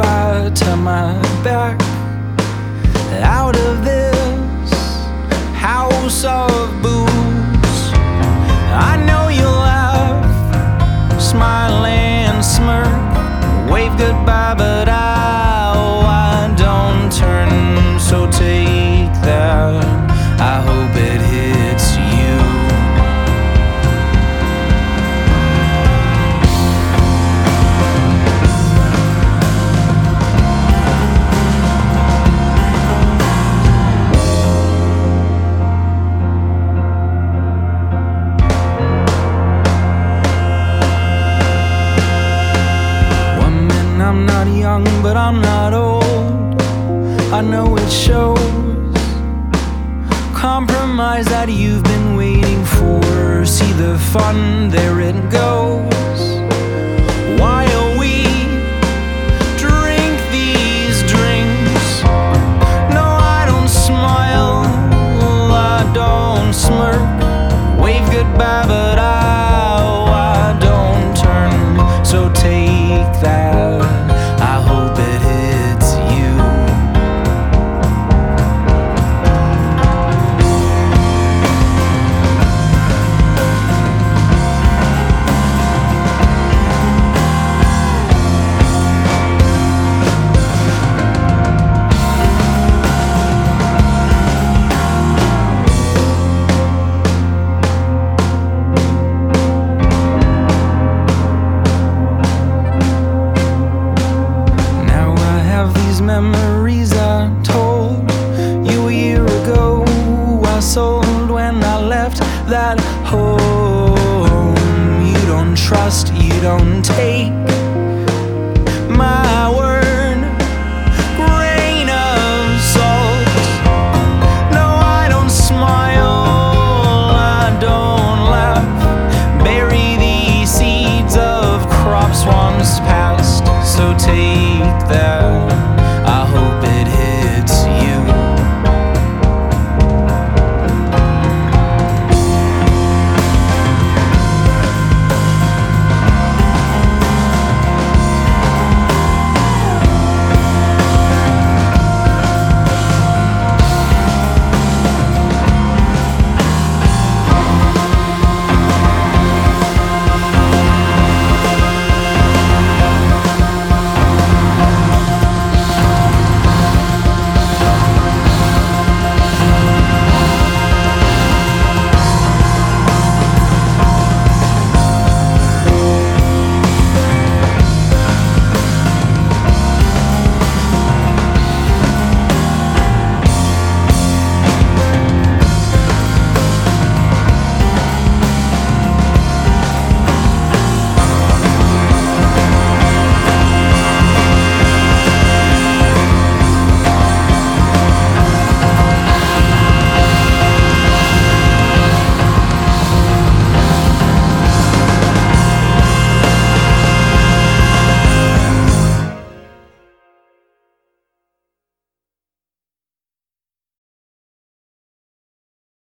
goodbye, turn my back out of this house of booze. I know you'll laugh, smile and smirk, wave goodbye, but I don't turn. So take that, I hope it hits you. Woman, I'm not young, but I'm not old. I know it shows. Compromise that you've been waiting for. See the fun, there it goes. While we drink these drinks, no, I don't smile, I don't smirk, wave goodbye, but I don't turn. So take that, I hope it hits you. Memories I told you a year ago, I sold when I left that home. You don't trust, you don't take my word, grain of salt. No, I don't smile, I don't laugh, bury the seeds of crops once past. So take that,